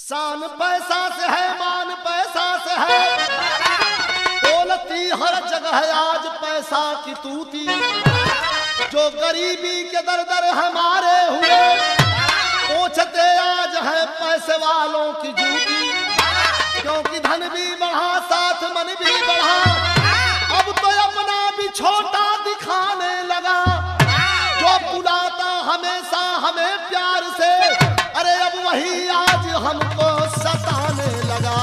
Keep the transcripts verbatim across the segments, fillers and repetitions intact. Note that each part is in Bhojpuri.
शान पैसा से है, मान पैसा से है, बोलती हर जगह आज पैसा की तूती। जो गरीबी के दर दर हमारे हुए, पूछते आज है पैसे वालों की जूती। क्योंकि धन भी बढ़ा, साथ मन भी बढ़ा, अब तो अपना भी छोटा दिखाने लगा। जो बुलाता हमेशा हमें प्यार से, अरे अब वही आज हमको सताने लगा।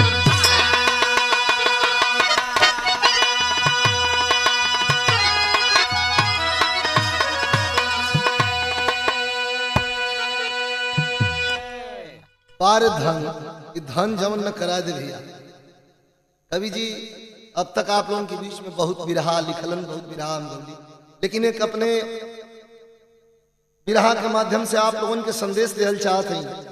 पार धन धन जमन न करा दे भैया। कवि जी अब तक आप लोगों के बीच में बहुत बिरहा लिखलन, बहुत बिरहा हम गौली, लेकिन एक अपने बिरहा के माध्यम से आप लोगों के संदेश देना चाहते हैं।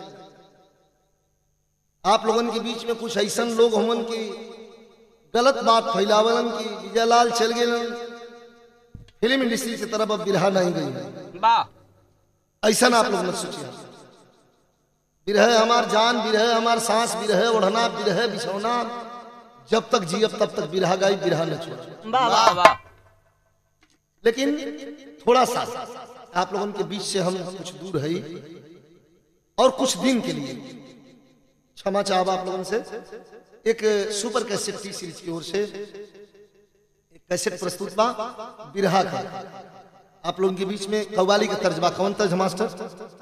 आप लोगों के बीच में कुछ ऐसा लोग हमन की गलत बात फैलावलन की विजयलाल चल गए फिल्म इंडस्ट्री की तरफ, अब बिरहा नहीं गई। ऐसा आप लोग मत सोचिए। बिरह हमार जान, बिरह हमार सांस, बिरह ओढ़ना, बिरह बिछौना, जब तक जियब तब तक बिरहा गाई, बिरहा न छोड़। लेकिन थोड़ा सा आप लोगों के बीच से हम कुछ दूर है और कुछ दिन के लिए क्षमा चाहब आप लोगों से। एक सुपर कैसेट टी सीरीज की ओर से एक कैसेट प्रस्तुत बा बिरहा का। आप लोगों के बीच में कव्वाली का तर्ज बा। कौन तर्ज मास्टर?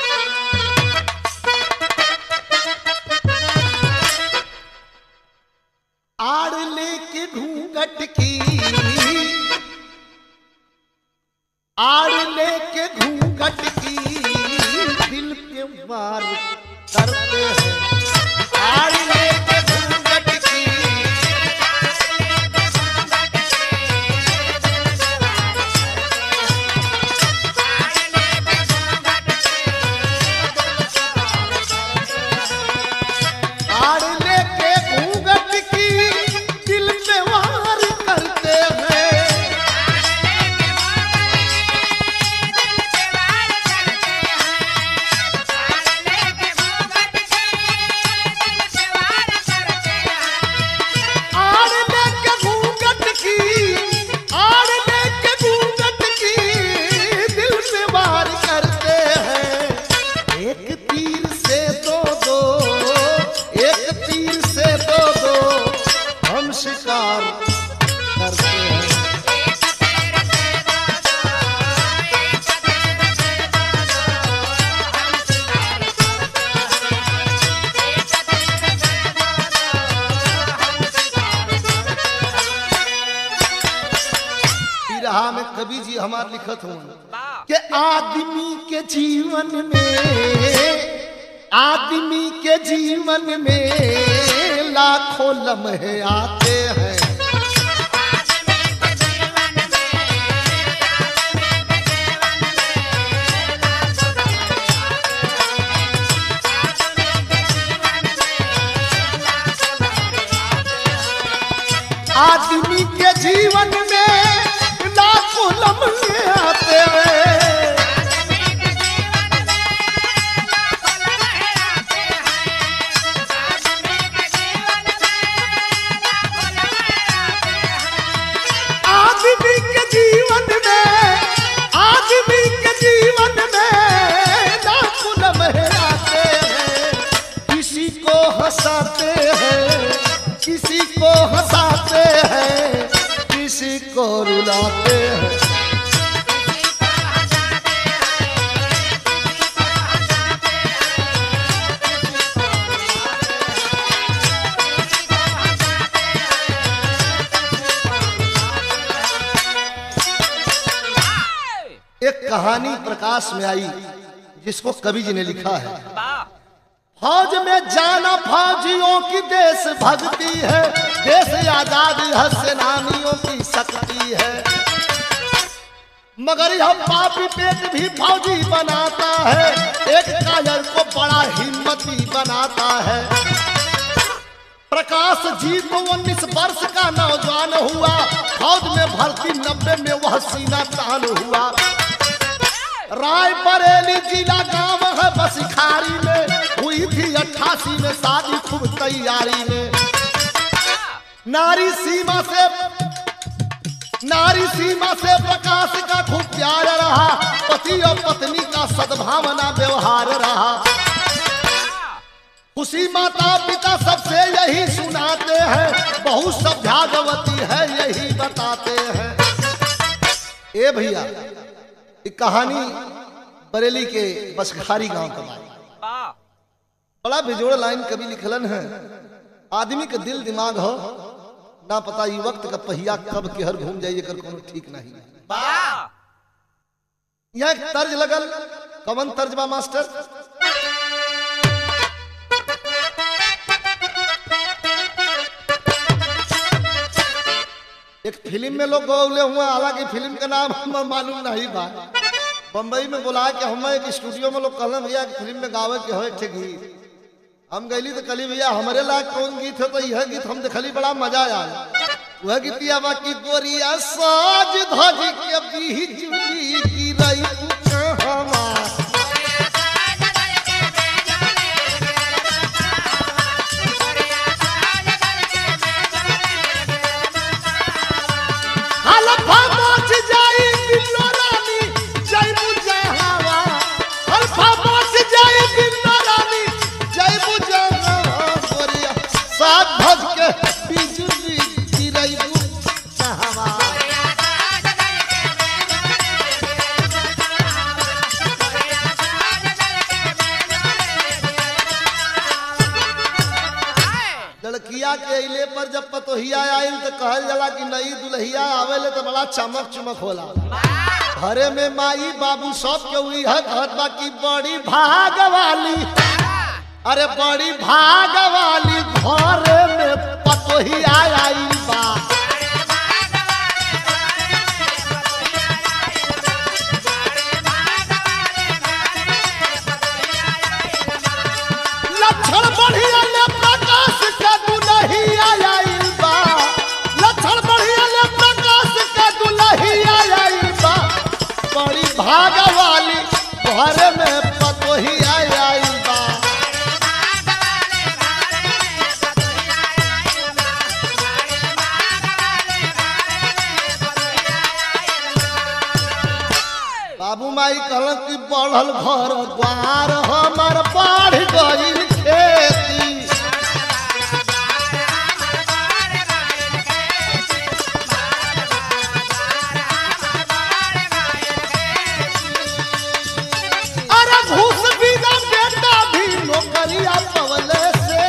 आड़ लेके घूंघट की, आड़ लेके घूंघट की, दिल पे वार करते हैं। आड़ लेके घूंघट की, आड़ लेके घूंघट की, दिल पे वार करते हैं। शिकार करते हैं। बिरहा में कवि जी हमार लिखत हूँ कि आदमी के जीवन में, आदमी के जीवन में लाखों लम्हे आते हैं। आदमी के जीवन में लाखों लम्हे आते हैं। हंसाते हैं, किसी को हंसाते हैं, किसी को रुलाते हैं। एक कहानी प्रकाश में आई जिसको कवि जी ने लिखा है। फौज में जाना फौजियों की देश भक्ति है, देश आजाद है, सेनानियों की शक्ति है। मगर यह पापी पेट भी फौजी बनाता है, एक कायर को बड़ा हिम्मती बनाता है। प्रकाश जी तो उन्नीस वर्ष का नौजवान हुआ, फौज में भर्ती नब्बे में वह सीना तान हुआ। रायबरेली जिला गांव है बसिखारी में हुई थी अट्ठासी में शादी खूब तैयारी में। नारी सीमा से नारी सीमा से प्रकाश का खूब प्यार रहा, पति और पत्नी का सद्भावना व्यवहार रहा। खुशी माता पिता सबसे यही सुनाते हैं, बहुत सब भागवती है यही बताते हैं। ए भैया एक कहानी बरेली के बसखारी गांव का बात, बड़ा बेजोड़ लाइन कभी लिखलन है। आदमी का दिल दिमाग हो ना पता ये वक्त का पहिया कब केहर घूम जाइए कर कोनो ठीक नहीं। यह एक तर्ज लगल, कवन तर्ज बा मास्टर? एक फिल्म में लोग गौले हुए, हालांकि फिल्म का नाम हम मालूम नहीं बा। बम्बई में बुला के हम एक स्टूडियो में लोग कहल भैया फिल्म में गावे के हो ठीक गीत। हम गईली तो कली भैया हमारे लायक कौन गीत है, तो यह गीत हम देखली बड़ा मजा आया। वह गीतिया बाकी गोरिया साज धज के बिजुली गिरई कहवा, हलफा मच जाई बिल्लो रानी जय मुझे हवा, हलफा मच जाई बिल्लो रानी जय मुझे हवा, गोरिया साज धज के बिजुली गिरई कहवा। लड़किया के अइले पर जब पतोहिया आइल तो कहल जाला कि नई दुल्हिया आवेले तो बड़ा चमक चमक होला। घरे में माई बाबू सब के हुई है कहत बा कि बड़ी भाग वाली, अरे बड़ी भाग वाली घरे में पतोहिया आइल बा। लक्षण बढ़िया ले प्रकाश का दुल्हिया आइल बा, लक्षण बढ़िया ले प्रकाश का दुल्हिया आइल बा। बड़ी भाग वाली घरे में पतोहिया आइल बा। बाबू माई कहल कि बढ़ल घर द्वार हमार बढ़ गइल खेती, अरे घूस बिना बेटा भी नौकरिया पवले से,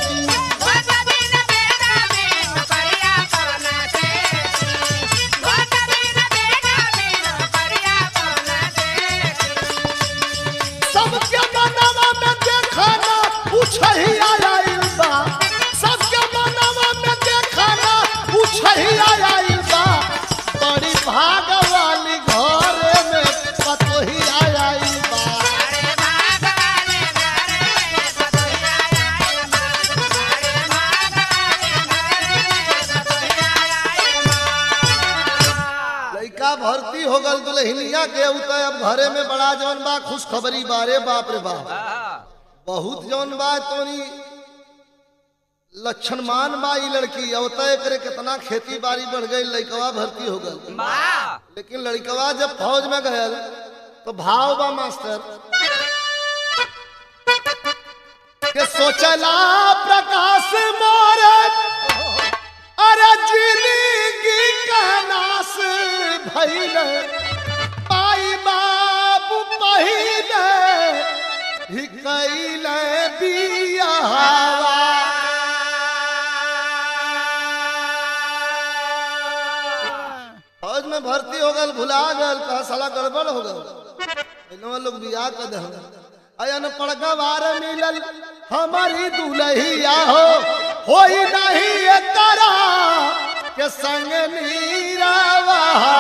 सबके मनवा में देखा ना पूछही आइल बा, सबके मनवा में देखा ना पूछही आइल बा। बड़ी भाग वाली घरे में पतोही आइल बा। लड़का भर्ती हो गल दुल्हनिया के उतर अब घरे में बड़ा जौन बा खुशखबरी बारे बाप रे बाप, बहुत जौन बा तोनी लक्षणमान बा ई लड़की अवतय करे कितना खेती बाड़ी बढ़ गई, लड़कवा भर्ती हो गल। लेकिन लड़कवा जब फौज में गयल तो भाव बा मास्टर के सोचला प्रकाश मोरे, अरे जिंदगी का नाश भइल, पाई बाबू पहिले ही कैले बियाहवा। फौज में भर्ती हो गल, भुला गल, कहा साला गड़बड़ हो गल। लोग बियाह कर दे अयन पड़गवार मिलल हमारी दुल्हिया हो, होई नहीं एकरा के संग नीरावा।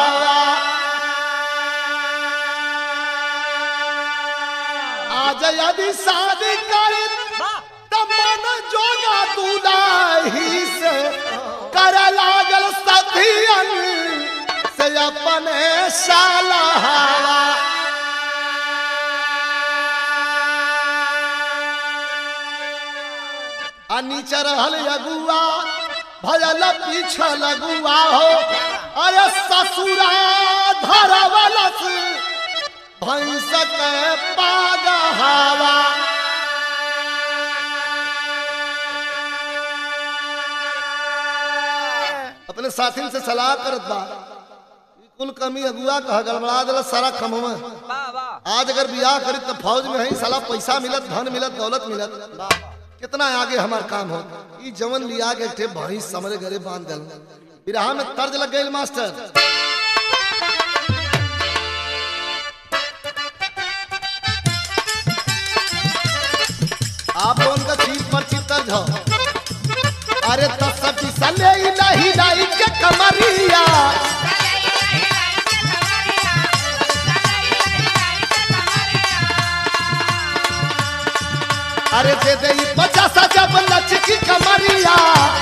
आज यदि शादी कर तब मन जोगा दुल्ही से कर लागल सथियन से अपने साला। आ नीचे रहल अगुआ भयल पीछे लगुआ हो अरे ससुरा धरवलस भैंस के पागहावा अपने साथी से सलाह करत बा कुल कमी अगुआ कहा गड़बड़ा दिला सारा कमवा आज अगर बियाह करी तो फौज में है साला पैसा मिलत धन मिलत दौलत मिलत कितना आगे हमार काम हो ई जवन लिया के ठे भाई समरे घरे बांध दल बिरहा में तर्ज लग गई मास्टर आप लोगों का चीज पर चीज तर्ज हो अरे तो सब सले नहीं नहीं के कमरिया अरे दे दे बच्चा सा जब लचकी कमरिया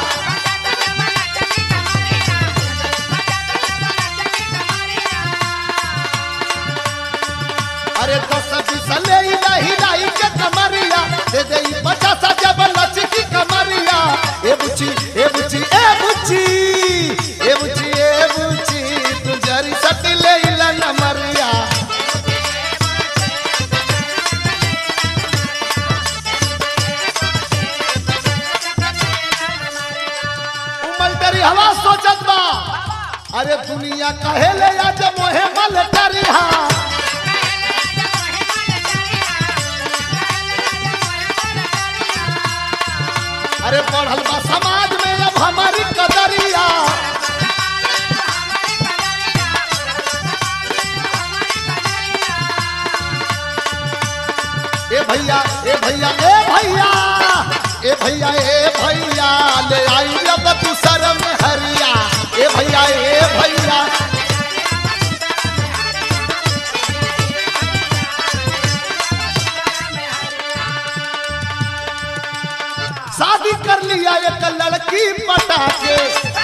अरे तो सब सले नहीं नहीं के कमरिया दे दे बच्चा सा जब लचकी कमरिया ए बुच्ची ए बुच्ची ए बुच्ची ए बुच्ची ए बुच्ची तू जरी सट ले ला नमरिया हवा सोचत बा अरे दुनिया कहे ले आज मोहे मल करिहा अरे पढ़ल बा समाज में अब हमारी कदरिया ए भैया ए भैया ए भैया ए भैया ए भैया ले आई अब तू शर्म हरिया ए भैया ए भैया शादी कर लिया एक लड़की पटा के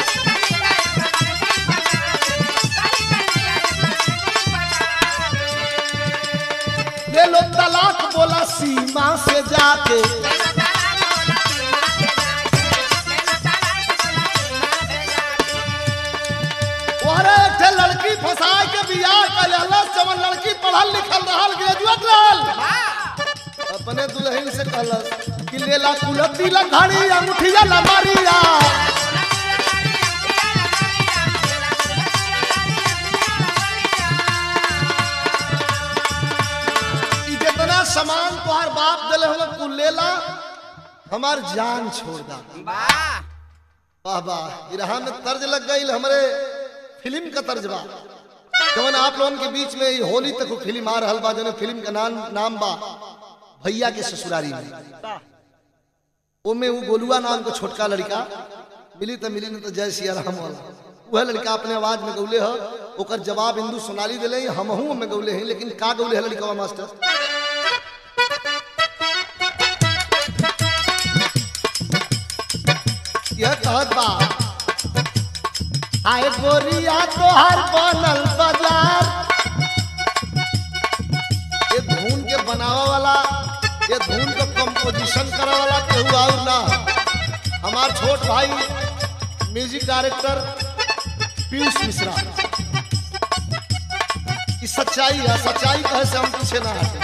ले लो तलाक बोला सीमा से जाके लड़की फंसा के बियाह कर जवन लड़की पढ़ल लिखल रहल ग्रेजुएट रहल अपने दुल्हन से कहलस कि लेला कुलती ला घड़ी अंगूठिया ला मारिया ई जितना सामान तोहार बाप देले हो तू लेला हमार जान छोड़ दा वाह वाह वाह बिरहा में तर्ज लग गई हमरे फिल्म का तर्जबा जवन आप लोगों के बीच में होली तक फिल्म आ रहल बा जने फिल्म का नाम नाम बा भैया के ससुरारी में ओमे वो गोलुआ नाम को छोटका लड़का मिली तो मिली नहीं तो जय सिया राम वाला वह लड़का अपने आवाज में गौले है ओकर जवाब इंदू सोनाली दिले हमहू में गौले हैं लेकिन का गौले है लड़का मास्टर यह कहत बा आए गोरिया तोहार बनल बाजार ये धुन के बनावा वाला ये धुन को कंपोजिशन करे वाला केहू और ना हमार छोट भाई म्यूजिक डायरेक्टर पीयूष मिश्रा की सच्चाई है सच्चाई कहे से हम पीछे ना हटे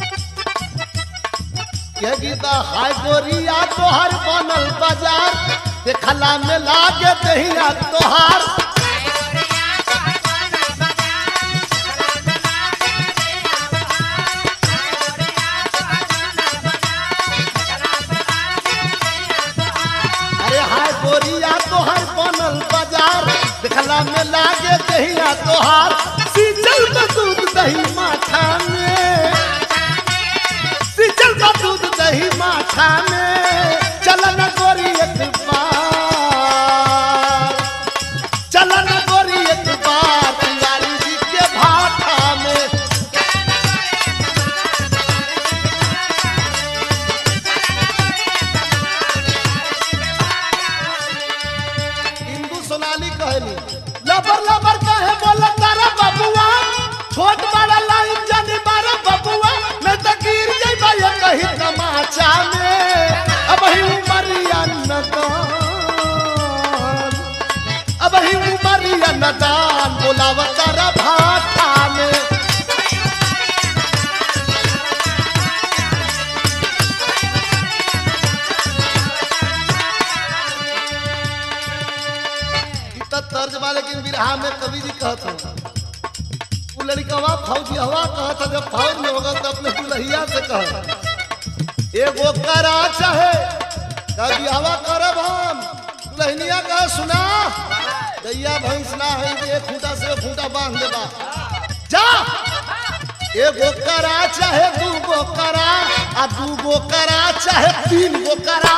यह गीता हाय गोरिया तोहार बनल बाजार देखला में लागे दहिया तोहार अरे हाय गोरिया तोहार बनल बाजार देखला में लागे दहिया तोहार सीचल का दूध दही माथा में सीचल का दूध दही माथा में चलन गोरी एक चलन गोरी एक बार तिवारी जी के भाटा में इंदू सोनाली कहली लबर लबर कहे बोला तारा बबुआ छोट बड़ा लाइन जानी बारा बबुआ मैं तो गिर जाइबा ये कहीं तमाचा में अब ही मरिया बिया नदान बोलावता रा भाटा में तर्ज वाले लेकिन बिरहा में कवि जी कहत हो वो लड़कवा फौजी हवा कहत था जब फौज में होगा तो अपने दुल्हिया से कह एगो करा चाहे कभी हवा करब हम दुल्हनिया कह सुना दैया भैंस ना है एक खूंटा से खूंटा बांध देबा जा एगो करा चाहे दूगो करा आ दूगो करा चाहे तीन गो करा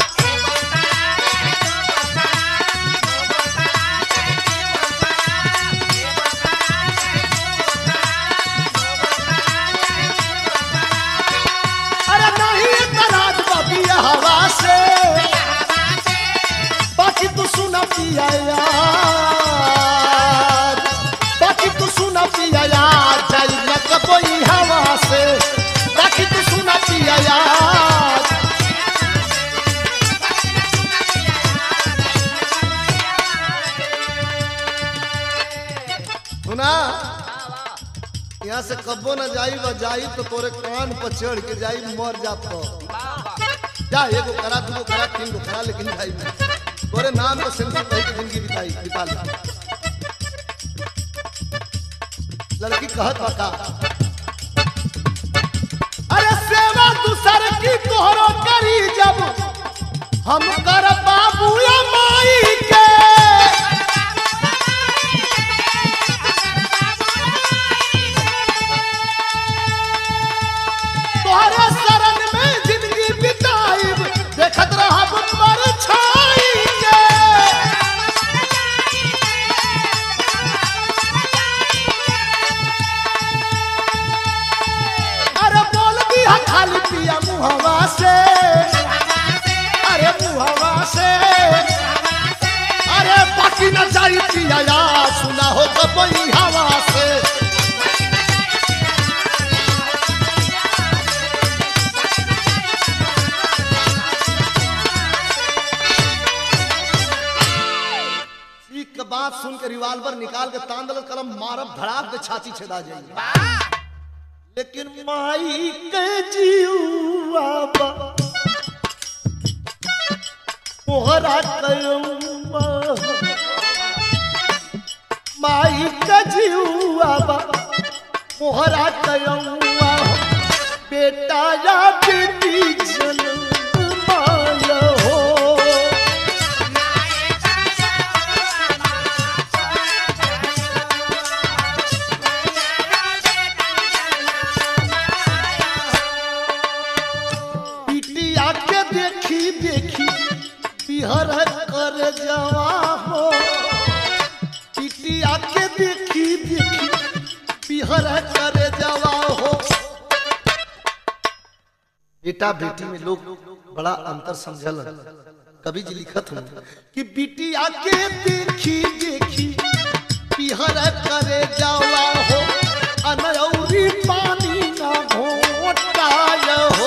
हवा से बाकी तू सुना पिया यार बाकी तू सुना पिया यार जाई न कोई हवा से बाकी तू सुना पिया यार सुना यहाँ से कब्बो न जाई व जाई तो तोरे कान पर चढ़ के जाई मर जात जा एगो करा दूगो करा तीन गो करा लेकिन भाई तोरे नाम को सिंदूर कही के जिंदगी बिताई बिता ले लड़की कहत बका अरे सेवा दूसर की तोहरो करी जब हम कर बाबू या माई के तोहरे शरण में जिंदगी बिताई देखत रहब पर छाई के अरे बोल दिया खाली पिया मुहवा से अरे मुहवा से अरे बाकी न जाई पिया यार सुना हो तो कोई हवा से बात सुन के रिवाल्वर निकाल के तान दल कलम मारब धड़ाक के छाती छेदा जाई लेकिन माई के जीवा बा मोहरा कयौवा माई के जीवा बा मोहरा कयौवा बेटा या बेटी जन माया हो हर कर जवा हो पिटिया के देखी देखी बिहर कर जवा हो बेटा बेटी में लोग बड़ा अंतर समझल कवि जी लिखत हूँ कि बिटिया के देखी देखी बिहर कर जवा हो अनौरी पानी ना घोटाय हो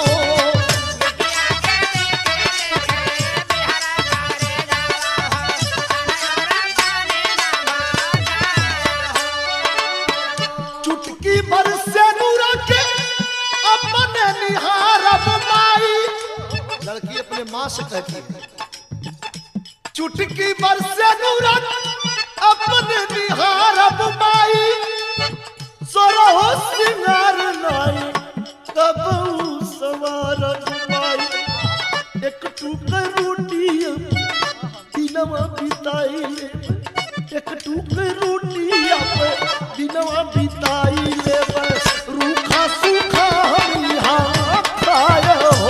लड़की अपने माँ से कहती है चुटकी बरसे नूरत अपने निहारब माई सोरहो सिंगार नाई कबू सवार माई एक टुकड़ रोटी दिनवा बिताई ले एक टुकड़ रोटी दिनवा बिताई ले रूखा सूखा हम यहाँ खाए हो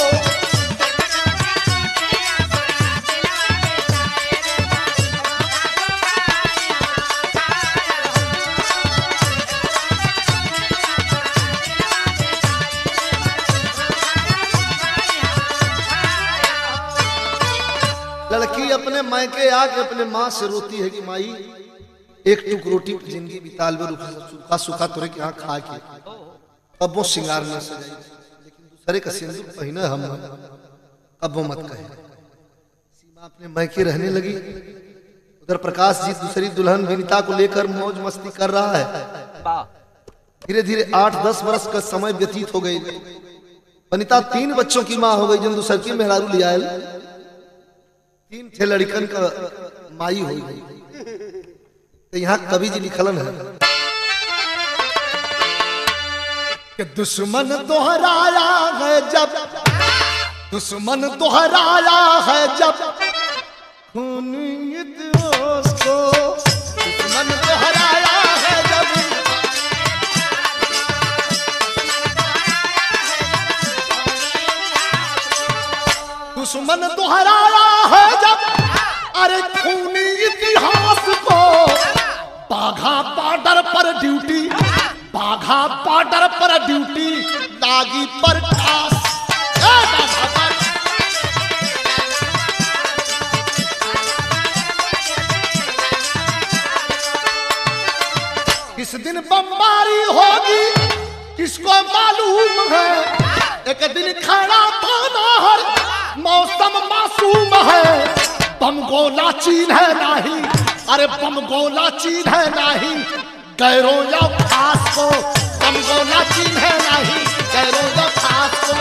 लड़की अपने मायके आके अपने माँ से रोती है कि माई एक टुक रोटी जिंदगी बिताल में सूखा सूखा तोरे के यहाँ खा के अब वो श्रृंगार में सजाई लेकिन दूसरे का सिंदूर पहने हम अब वो मत कहे सीमा अपने मायके रहने लगी उधर प्रकाश जी दूसरी दुल्हन विनीता को लेकर मौज मस्ती कर रहा है। धीरे धीरे आठ दस वर्ष का समय व्यतीत हो गई। वनिता तीन बच्चों की माँ हो गई। जन दूसर की मेहरारू लिया तीन थे लड़कन का माई हो गई। तो यहाँ कवि जी लिखलन है कि दुश्मन दोहराया है जब, दुश्मन दोहराया है जब खूनियत उसको, दुश्मन दोहराया है जब, दुश्मन दोहराया है जब, अरे खूनी इतिहास को, बाघा बॉर्डर पर ड्यूटी, बाघा बॉर्डर पर ड्यूटी लागी पर खास। किस दिन बमबारी होगी किसको मालूम है, एक दिन खड़ा था नहर मौसम मासूम है, बम गोला चीन है नहीं, अरे बम गोला चीन है नहीं, गैरों या खास को, बम गोला चीन है नहीं, गैरों या खास को।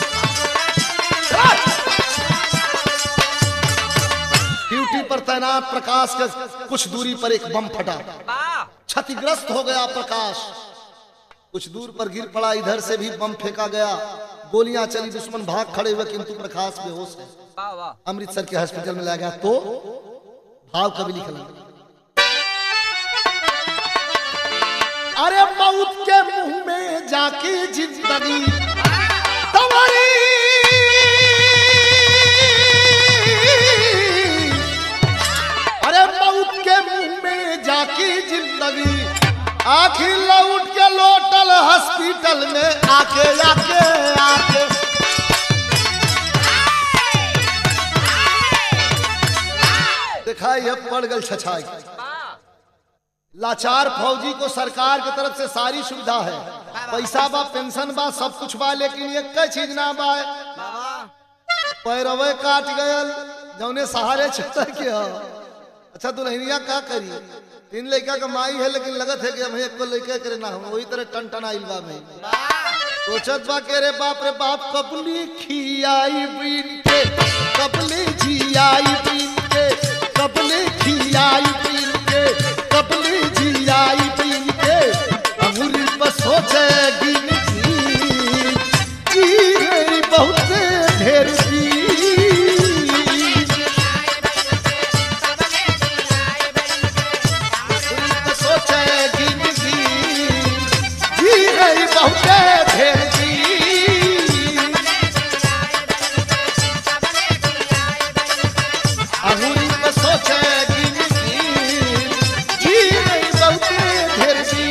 ड्यूटी पर तैनात प्रकाश के कुछ दूरी पर एक बम फटा, क्षतिग्रस्त हो गया प्रकाश, कुछ दूर पर गिर पड़ा। इधर से भी बम फेंका गया, गोलियां चली, दुश्मन भाग खड़े हुए, किंतु प्रकाश बेहोश है। अमृतसर के हॉस्पिटल में लाया गया तो भाव कवि लिखा, अरे मौत के मुंह में जाके जिंदगी तुम्हारी, अरे मौत के मुंह में जाके जिंदगी, आखिर लौट के लोटल हॉस्पिटल में आके आके आके। देखा ये पड़ गल छछाई। लाचार फौजी को सरकार की तरफ से सारी सुविधा है, पैसा बा, पेंशन बा, सब कुछ बा, लेकिन एक चीज ना बा, पैरवे काट गयल जौने सहारे चलता क्या। अच्छा दुल्हनिया का करी, तीन लड़का का माई है, लेकिन लगत है कि हम एक को लड़का करे ना, हम वही तरह टन टन आइल बा में सोचत बा के रे बाप रे बाप, कबली खियाई बीन के, कबली जियाई बीन के, कबली खियाई बीन के, कबली जियाई बीन के, अंगूरी पर सोचे गिन गिन, जी रही बहुत ढेर सी, सोचे गिन गिन, जी रही बहुत ढेर सी, अंगूरी पर सोचे गिन गिन, जी रही बहुत ढेर सी,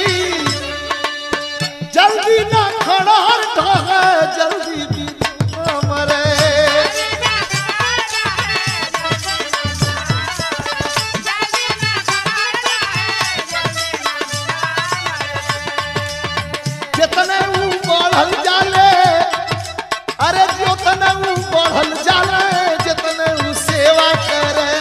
जल्दी ना खड़ा ढागे, जल्दी भी ना मरे, जितने ऊ बढ़ल जाले, अरे जितने ऊ बढ़ल जाले, जितने ऊ सेवा करे,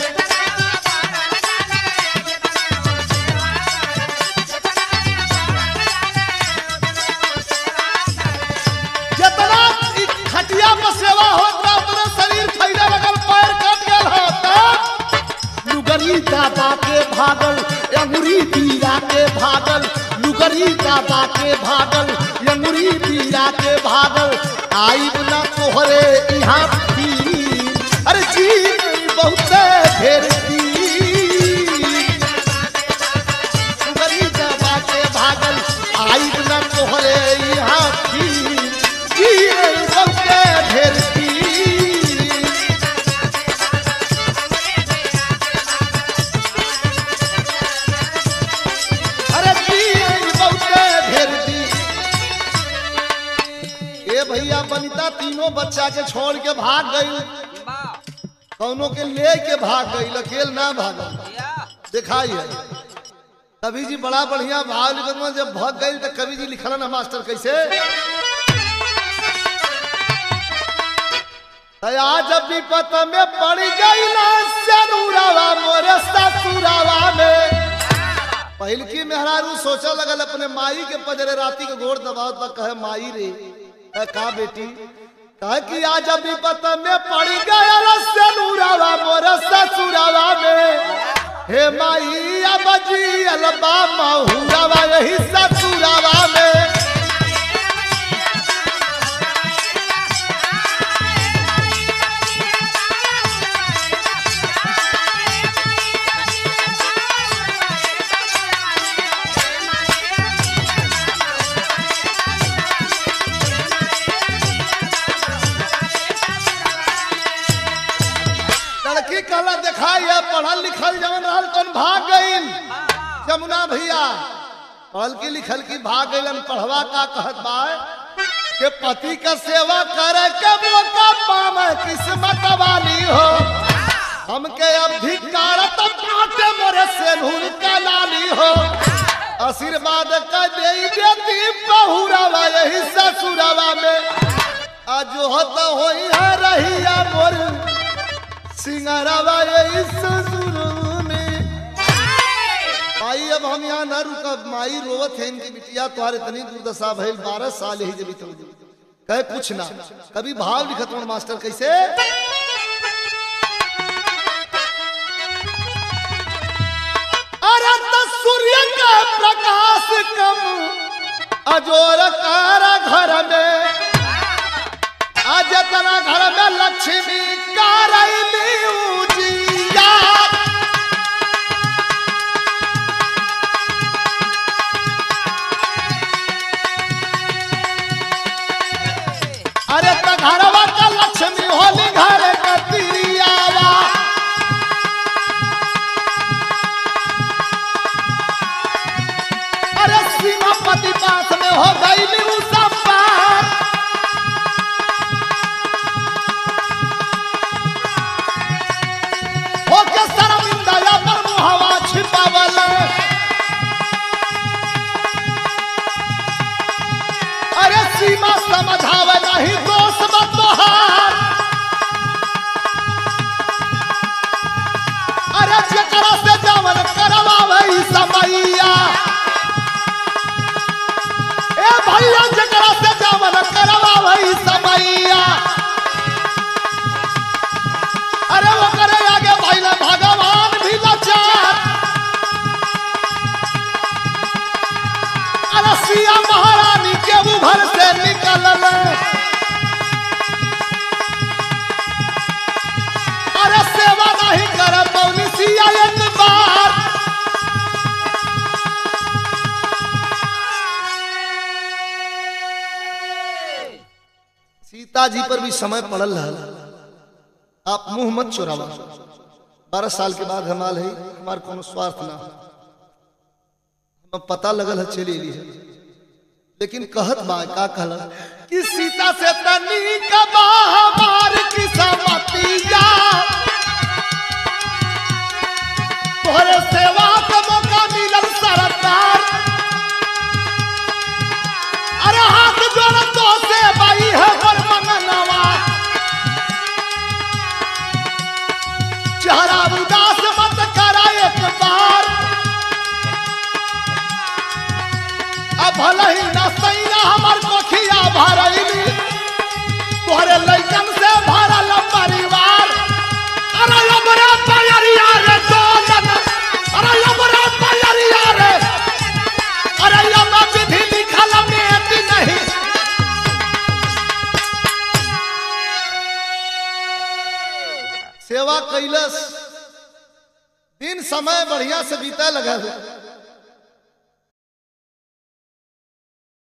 जितना खटिया पर सेवा होता उतना शरीर फैले लगल, पैर कट गल होता, लुगरी दादा के भागल, अंगुरी पीरा के भागल, लुगरी दादा के भागल, अंगुरी पीरा के भागल, आई ना तोहरे यहाँ पी, अरे जी बहुत ढेर सी, लुगरी दादा के भागल, आई ना तोहरे यहाँ पी, जी बहुत ढेर सी, अरे जी बहुत ढेर सी। ए भैया वनिता तीनों बच्चा के छोड़ के भाग गई, कौनों के ले के भाग गई, अकेले ना भागल। दिखाई है कवि जी बड़ा बढ़िया भाव लिखल, जब भाग गई तो कवि जी लिखल ना मास्टर कैसे, आज विपत में पड़ गई ना सनुरावा मोरे ससुरावा में। पहल की मेहरारू सोचा लगल अपने माई के पजरे राती के गोड़ दबाव तक कहे माई रे का बेटी कहे कि आज विपत में पड़ गया सनुरावा मोरे ससुरावा में। हे माई अब जी अलबा महुरावा यही ससुरावा में। कला दिखाई पढ़ल लिखल जवन रहल कौन भाग गईल। जमुना भैया पढ़ल की लिखल की भाग गईलन। पढ़वा का कहत बा के पति का सेवा करे के मौका पावे किस्मत वाली हो। हमके अब धिकारत काटे मोरे सेनुर का लाली हो। आशीर्वाद का दे देती बहुरावा यही ससुरावा में। आज होत होई है रहिया मोर सिंगारावा यही ससुरावा में। भाई अब हम यहाँ न रुकब माई रोवत है इनकी बिटिया तुम्हारे इतनी दुर्दशा भइल बारह साल ही जब बीतल कहे कुछ ना। कभी भाव लिखत हूँ मास्टर कैसे अरे तो सूर्य का प्रकाश कम अजोर कारा घर में। आज तना घर में लक्ष्मी कारैली उजिया। अरे तो घरवा का लक्ष्मी होली घर का तिरियावा। अरे सीमापति पास में हो गई उसा पार। अरे सीमा समझावे नहीं दोष बतोहार। अरे जकरा से जवन करवावे समैया। ए भैया जकरा से जवन करवावे समैया। अरे वो करे आगे भैया भगवान भी लाचार। अरे सिया महारानी के उभर से निकल अरे सेवा नहीं कर पौनी सिया एक बार। सीता जी पर भी समय पड़ल रहा। आप मुंह मत चुरावा। बारह साल के बाद हमाल है हमार कोनो स्वार्थ ना पता लगल है चली ली है। लेकिन कहत बा का कहला कि सीता से तनी का हमार की समतिया। तोहरे सेवा का मौका मिलल सरकार। अरे हाथ जोड़ तो से बाई है और मंगनवा। चेहरा उदास मत करा एक बार। भले ही न सैया हमार कोखिया भरैली। तोहरे लइकन से भरल परिवार। अरे अबरा तैयारिया रे दोलन। अरे अबरा तैयारिया रे। अरे अब विधि लिखल में नहीं। सेवा कैलस दिन समय बढ़िया से बीता लगा है।